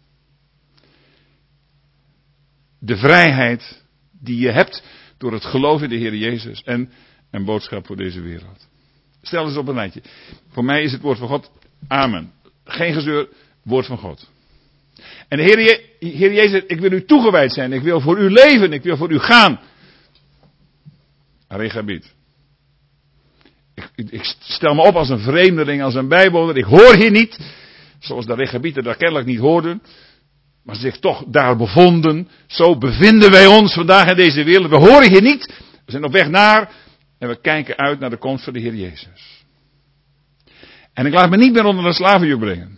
de vrijheid die je hebt door het geloof in de Heer Jezus en een boodschap voor deze wereld. Stel eens op een lijntje. Voor mij is het woord van God, amen. Geen gezeur, woord van God. En de Heer, Je- Heer Jezus, ik wil u toegewijd zijn, ik wil voor u leven, ik wil voor u gaan. Rechabiet. Ik, ik stel me op als een vreemdeling, als een bijwoner, ik hoor hier niet. Zoals de Rechabieten daar kennelijk niet hoorden. Maar zich toch daar bevonden. Zo bevinden wij ons vandaag in deze wereld. We horen hier niet. We zijn op weg naar. En we kijken uit naar de komst van de Heer Jezus. En ik laat me niet meer onder een slavenjuk brengen.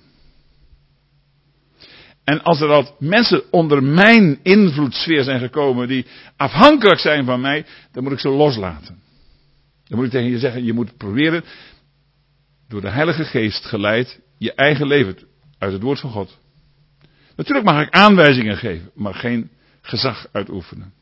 En als er al mensen onder mijn invloedssfeer zijn gekomen. Die afhankelijk zijn van mij. Dan moet ik ze loslaten. Dan moet ik tegen je zeggen. Je moet proberen. Door de Heilige Geest geleid. Je eigen leven uit het woord van God. Natuurlijk mag ik aanwijzingen geven, maar geen gezag uitoefenen.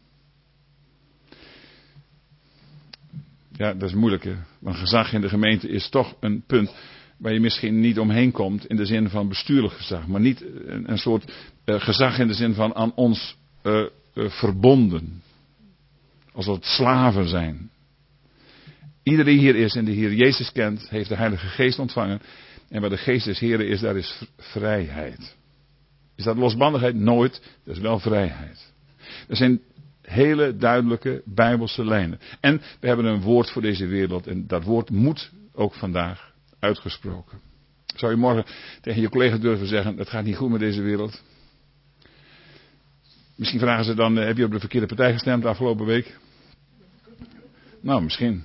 Ja, dat is moeilijk, hè? Want gezag in de gemeente is toch een punt waar je misschien niet omheen komt in de zin van bestuurlijk gezag. Maar niet een, een soort uh, gezag in de zin van aan ons uh, uh, verbonden. Alsof het slaven zijn. Iedereen die hier is en de Heer Jezus kent, heeft de Heilige Geest ontvangen. En waar de Geest des Heren is, daar is vrijheid. Is dat losbandigheid? Nooit. Dat is wel vrijheid. Er zijn hele duidelijke Bijbelse lijnen. En we hebben een woord voor deze wereld. En dat woord moet ook vandaag uitgesproken. Zou je morgen tegen je collega durven zeggen, het gaat niet goed met deze wereld? Misschien vragen ze dan, heb je op de verkeerde partij gestemd de afgelopen week? Nou, misschien.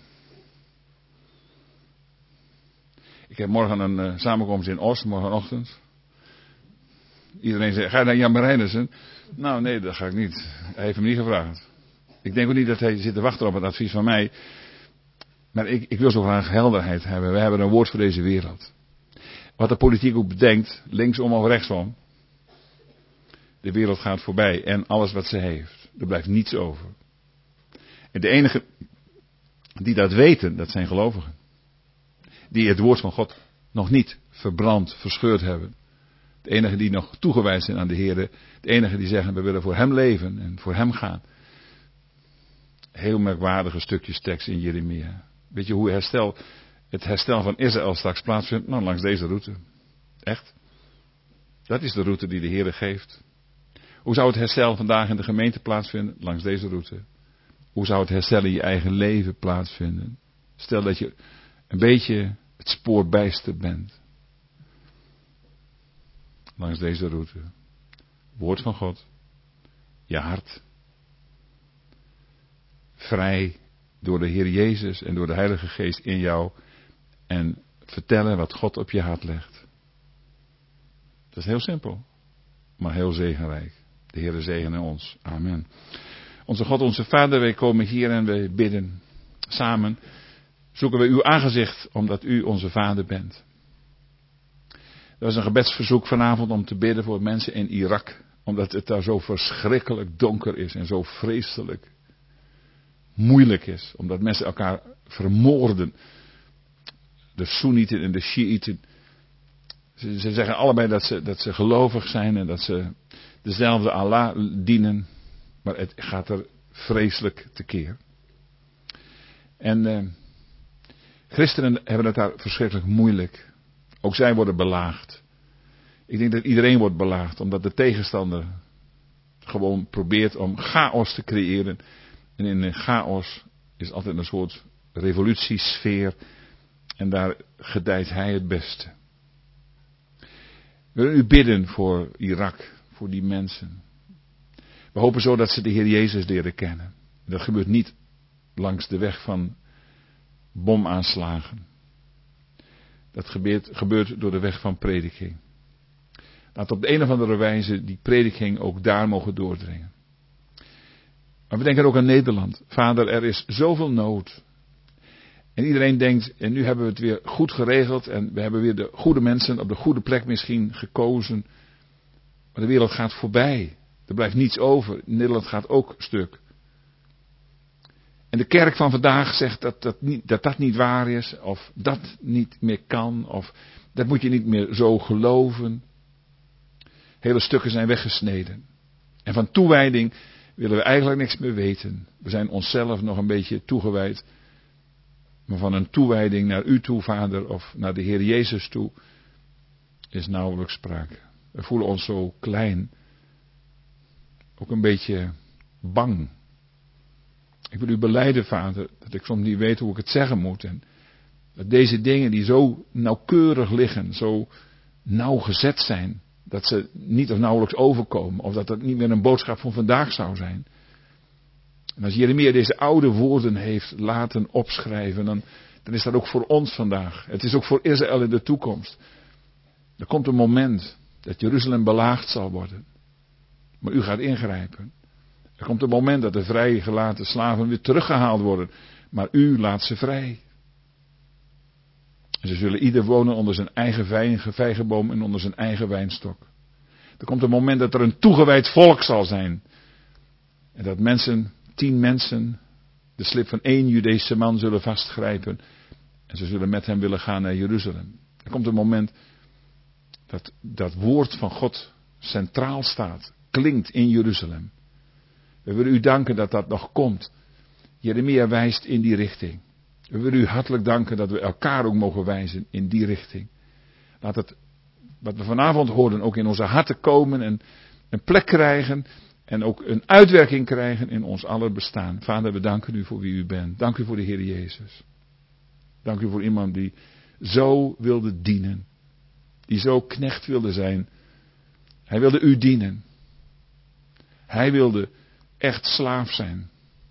Ik heb morgen een uh, samenkomst in Oost, morgenochtend. Iedereen zegt, ga je naar Jan Marijnissen? Nou nee, dat ga ik niet. Hij heeft me niet gevraagd. Ik denk ook niet dat hij zit te wachten op het advies van mij. Maar ik, ik wil zo graag helderheid hebben. We hebben een woord voor deze wereld. Wat de politiek ook bedenkt, linksom of rechtsom. De wereld gaat voorbij en alles wat ze heeft. Er blijft niets over. En de enige die dat weten, dat zijn gelovigen. Die het woord van God nog niet verbrand, verscheurd hebben. De enige die nog toegewijd zijn aan de Heer. De enige die zeggen, we willen voor hem leven en voor hem gaan. Heel merkwaardige stukjes tekst in Jeremia. Weet je hoe herstel, het herstel van Israël straks plaatsvindt? Nou, langs deze route. Echt. Dat is de route die de Heer geeft. Hoe zou het herstel vandaag in de gemeente plaatsvinden? Langs deze route. Hoe zou het herstel in je eigen leven plaatsvinden? Stel dat je een beetje het spoor bijster bent. Langs deze route. Woord van God. Je hart. Vrij door de Heer Jezus en door de Heilige Geest in jou. En vertellen wat God op je hart legt. Dat is heel simpel. Maar heel zegenrijk. De Heer zegene ons. Amen. Onze God, onze Vader, wij komen hier en wij bidden. Samen zoeken we uw aangezicht omdat u onze Vader bent. Er was een gebedsverzoek vanavond om te bidden voor mensen in Irak. Omdat het daar zo verschrikkelijk donker is en zo vreselijk moeilijk is. Omdat mensen elkaar vermoorden. De Soenieten en de Shiiten. Ze, ze zeggen allebei dat ze, dat ze gelovig zijn en dat ze dezelfde Allah dienen. Maar het gaat er vreselijk tekeer. En eh, christenen hebben het daar verschrikkelijk moeilijk. Ook zij worden belaagd. Ik denk dat iedereen wordt belaagd. Omdat de tegenstander gewoon probeert om chaos te creëren. En in de chaos is altijd een soort revolutiesfeer. En daar gedijt hij het beste. We willen u bidden voor Irak, voor die mensen. We hopen zo dat ze de Heer Jezus leren kennen. Dat gebeurt niet langs de weg van bomaanslagen. Dat gebeurt, gebeurt door de weg van prediking. Laat op de een of andere wijze die prediking ook daar mogen doordringen. Maar we denken ook aan Nederland. Vader, er is zoveel nood. En iedereen denkt, en nu hebben we het weer goed geregeld. En we hebben weer de goede mensen op de goede plek misschien gekozen. Maar de wereld gaat voorbij. Er blijft niets over. Nederland gaat ook stuk. En de kerk van vandaag zegt dat dat, niet, dat dat niet waar is. Of dat niet meer kan. Of dat moet je niet meer zo geloven. Hele stukken zijn weggesneden. En van toewijding willen we eigenlijk niks meer weten. We zijn onszelf nog een beetje toegewijd. Maar van een toewijding naar u toe, Vader, of naar de Heer Jezus toe, is nauwelijks sprake. We voelen ons zo klein. Ook een beetje bang. Ik wil u belijden, Vader, dat ik soms niet weet hoe ik het zeggen moet. En dat deze dingen die zo nauwkeurig liggen, zo nauwgezet zijn, dat ze niet of nauwelijks overkomen. Of dat het niet meer een boodschap van vandaag zou zijn. En als Jeremia deze oude woorden heeft laten opschrijven, dan, dan is dat ook voor ons vandaag. Het is ook voor Israël in de toekomst. Er komt een moment dat Jeruzalem belaagd zal worden. Maar u gaat ingrijpen. Er komt een moment dat de vrijgelaten slaven weer teruggehaald worden. Maar u laat ze vrij. En ze zullen ieder wonen onder zijn eigen vijgenboom en onder zijn eigen wijnstok. Er komt een moment dat er een toegewijd volk zal zijn. En dat mensen, tien mensen, de slip van één Judeese man zullen vastgrijpen. En ze zullen met hem willen gaan naar Jeruzalem. Er komt een moment dat dat woord van God centraal staat. Klinkt in Jeruzalem. We willen u danken dat dat nog komt. Jeremia wijst in die richting. We willen u hartelijk danken dat we elkaar ook mogen wijzen in die richting. Laat het, wat we vanavond hoorden, ook in onze harten komen en een plek krijgen. En ook een uitwerking krijgen in ons aller bestaan. Vader, we danken u voor wie u bent. Dank u voor de Heer Jezus. Dank u voor iemand die zo wilde dienen. Die zo knecht wilde zijn. Hij wilde u dienen. Hij wilde echt slaaf zijn.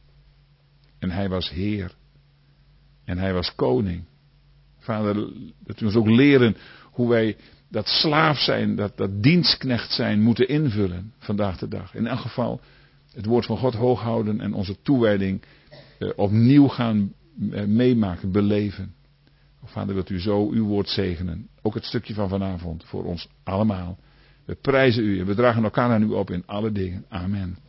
En hij was Heer. En hij was koning. Vader, dat u ons ook leren hoe wij dat slaaf zijn, dat, dat dienstknecht zijn moeten invullen vandaag de dag. In elk geval het woord van God hoog houden en onze toewijding eh, opnieuw gaan eh, meemaken, beleven. Vader, wilt u zo uw woord zegenen. Ook het stukje van vanavond voor ons allemaal. We prijzen u en we dragen elkaar aan u op in alle dingen. Amen.